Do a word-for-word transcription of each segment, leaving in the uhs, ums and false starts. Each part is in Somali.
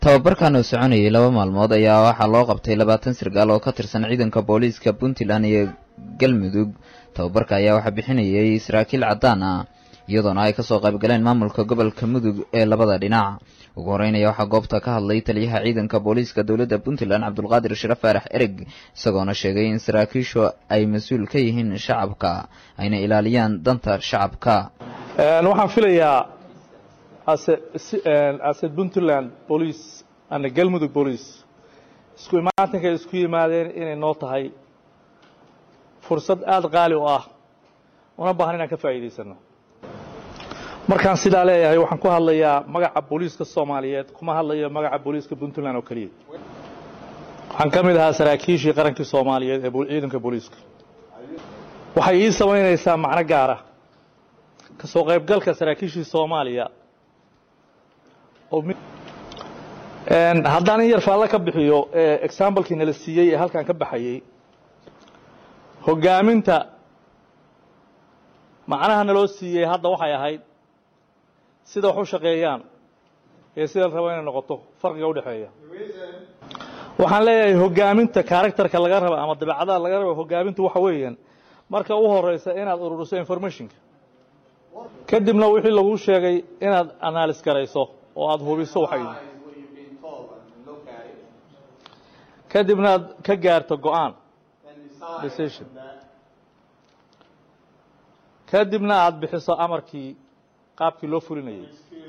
tababarkan oo soconayay laba maalmood ayaa waxaa loo qabtay labaatan sargaal oo ka tirsan ciidanka booliiska Puntland iyo Galmudug. tababarka ayaa waxa bixinayay saraakiil cadaan ah iyadoona ay ka soo qayb galeen maamulka gobolka Mudug ee labada dhinac. ugu horeynaya waxa goobta ka hadlay taliyaha ciidanka booliiska dawladda Puntland Cabdulqaadir Sharaf Faarax Ereg isagoona sheegay in saraakiishu ay mas'uul ka yihiin shacabka ayna ilaaliyaan danta shacabka. een waxaan filayaa as as Puntland police and Galmudug police isku imaatanka isku yimaadeen inay noo tahay fursad aad qaali u ah una baahan inaan ka faa'iideysano. markaan sidaa leeyahay waxaan ku hadlayaa magaca booliiska Soomaaliyeed kuma hadlayo magaca booliiska Puntland oo kaliya. waxaan ka mid ahaa saraakiishii qarankii Soomaaliyeed ee ciidanka booliiska. waxay ii sameynaysaa macna gaar ah ka soo qaybgalka saraakiishii Soomaaliya oo een haddaan yar faalla ka bixiyo example-kii nala siiyay ee halkan ka baxayay hogaaminta macnaha naloo siiyay hadda waxay ahayd sida wax u shaqeeyaan ee sida la rabo inay noqoto farqiga u dhaxeeya. waxaan leeyahay hogaaminta character-ka laga rabo ama dabeecadaha laga rabo hogaamintu waxa weeyaan marka u horeysa inaad ururiso information-ka kadibna wixii lagu sheegay inaad analysis garayso oo aad hubiso waxay kadibna aad ka gaarto go'aan decision kadibna aad bixiso amarkii qaabkii loo fulinayay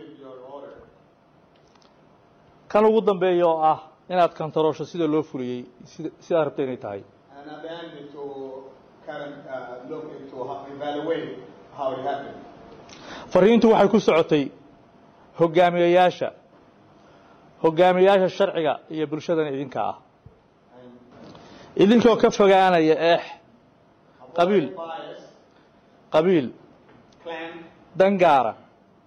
kan ugu dambeeyo ah inaad kantaroosho sida loo fuliyay sida rabtay inay tahay. fariintu waxay ku socotay hogaamiyayaasha hogaamiyayaasha sharciga iyo bulshada idinka ah idinkoo ka fogaanaya eex qabiil qabiil dangaara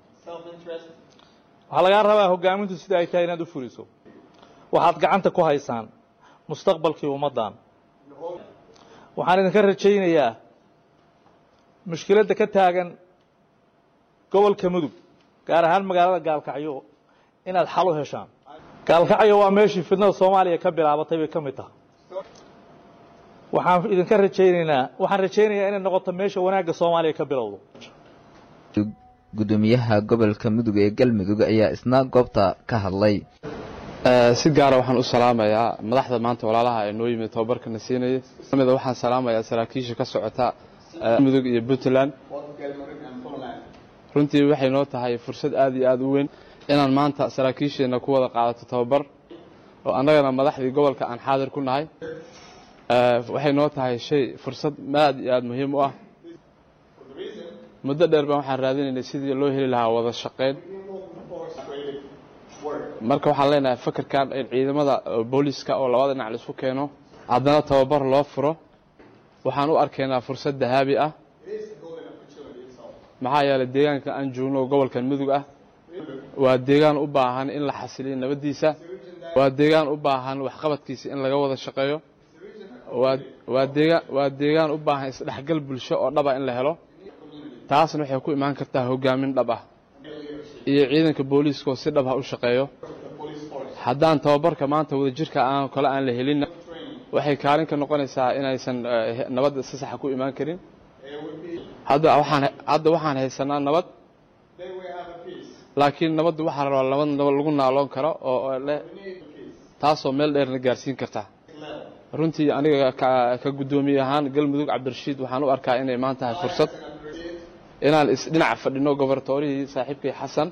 waxa laga rabaa hogaamintu sida ay tahay inaad u fuliso waxaad gacanta ku haysaan mustaqbalkii ummadan. waxaan idinka rajaynayaa mushkiladda ka taagan gobolka Mudug gaar ahaan magaalada Gaalkacyo inaad xal u heshaan. Gaalkacyo waa meeshii fidnada Soomaaliya ka bilaabatay bay ka mid tahay. waxaan idinka rajaynaynaa waxaan rajaynayaa inay noqoto meesha wanaagga Soomaaliya ka bilowdo. gudoomiyaha gobolka Mudug ee Galmudug ayaa isna goobta ka hadlay. si gaar ah waxaan u salaamayaa madaxda maanta walaalaha ee noo yimid tababarka nasiinaya. kamid waxaan salaamayaa saraakiisha ka socota Mudug iyo Puntland. runtii waxay noo tahay fursad aad iyo aad u weyn inaan maanta saraakiisheena ku wada qaadato tababar oo annagana madaxdii gobolka aan xaadir ku nahay. waxay noo tahay shay fursad aad iyo aad muhiim u ah. muddo dheer baan waxaan raadinaynay sidii loo heli lahaa wada shaqeyn. marka waxaan leenahay fakarkan in ciidamada booliiska oo labada dhinac la isku keeno haddana tababar loo furo waxaan u arkaynaa fursad dahabi ah. maxaa yeelay deegaanka aan joogno gobolka Mudug ah waa deegaan u baahan in la xasiliyo nabadiisa waa deegaan u baahan wax qabadkiisa in laga wada shaqeeyo waa waa deegaan waa deegaan u baahan isdhexgal bulsho oo dhab ah in la helo. taasna waxay ku imaan kartaa hogaamin dhab ah iyo ciidanka booliiska oo si dhab ah u shaqeeyo. haddaan tababarka maanta wada jirka aan kala aan la helin waxay kaalin ka noqonaysaa inaysan nabad si sax ah ku imaan karin. hadda waxaan hadda waxaan haysanaa nabad laakiin nabaddu waxa la rabaa nabad lagu naaloon karo oo leh taasoo meel dheerna gaarsiin karta. runtii aniga ka gudoomiye ahaan Galmudug Cabdirashiid waxaan u arkaa inay maanta tahay fursad inaan is dhinac fadhino gobortoorihii saaxiibkay Xasan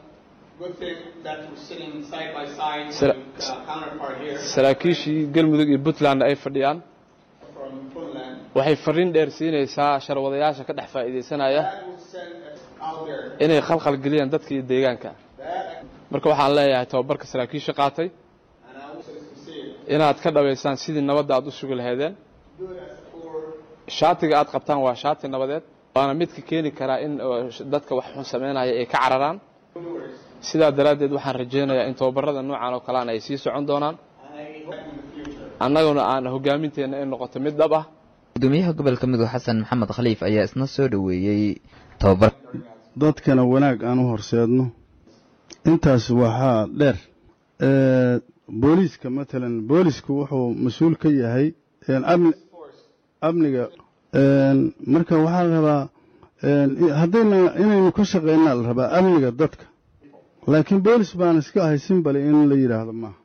saraakiishii Galmudug iyo Puntland ay fadhiyaan. waxay fariin dheer siinaysaa sharwadayaasha ka dhex faa'iideysanaya inay khalkhal geliyaan dadka iyo deegaanka. marka waxaan leeyahay tababarka saraakiisha qaatay inaad ka dhaweysaan sidii nabadda aad u sugi lahaydeen. shaatiga aad qabtaan waa shaati nabadeed waana mid ka keeni kara in dadka wax xun sameynaya ay ka cararaan. sidaa daraadeed waxaan rajaynayaa in tababarada noocan oo kale ay sii socon doonaan annaguna aan hogaaminteena in noqoto mid dhab ah. gudoomiyaha gobolka Mudug Xasan Maxamed Khaliif ayaa isna soo dhaweeyay tababar dadkana wanaag aan u horseedno. intaas waxaa dheer booliiska matalan boolisku wuxuu mas-uul ka yahay amniga marka waxaa la rabaa haddayna inaynu ka shaqaynaa la rabaa amniga dadka laakiin boolis baan iska ahay simbale in la yidhaahdo maaha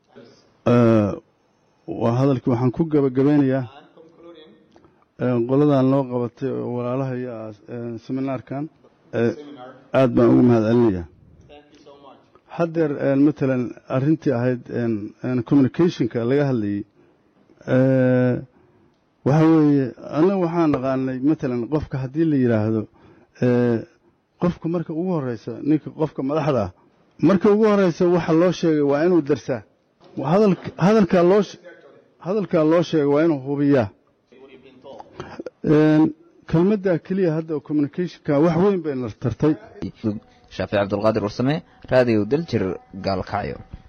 waa hadalkii waxaan ku gabagabeynayaa qoladan loo qabatay oo walaalaha iyo seminaarkan aad baan ugu mahadcelinayaa haddeer matalan arrintii ahayd communicationka laga hadlayey waxa weeye annaga waxaan naqaanay matalan qofka haddii la yidhaahdo qofka marka ugu horreysa ninka qofka madaxda ah marka ugu horreysa waxa loo sheegay waa inuu darsaa hadalkaa loo hadalkaa loo sheegay waa inuu hubiyaa kelmaddaa keliya hadda communicationka wax weyn bay na tartay shaafic cabdulqaadir warsame raadiyo daljir gaalkacyo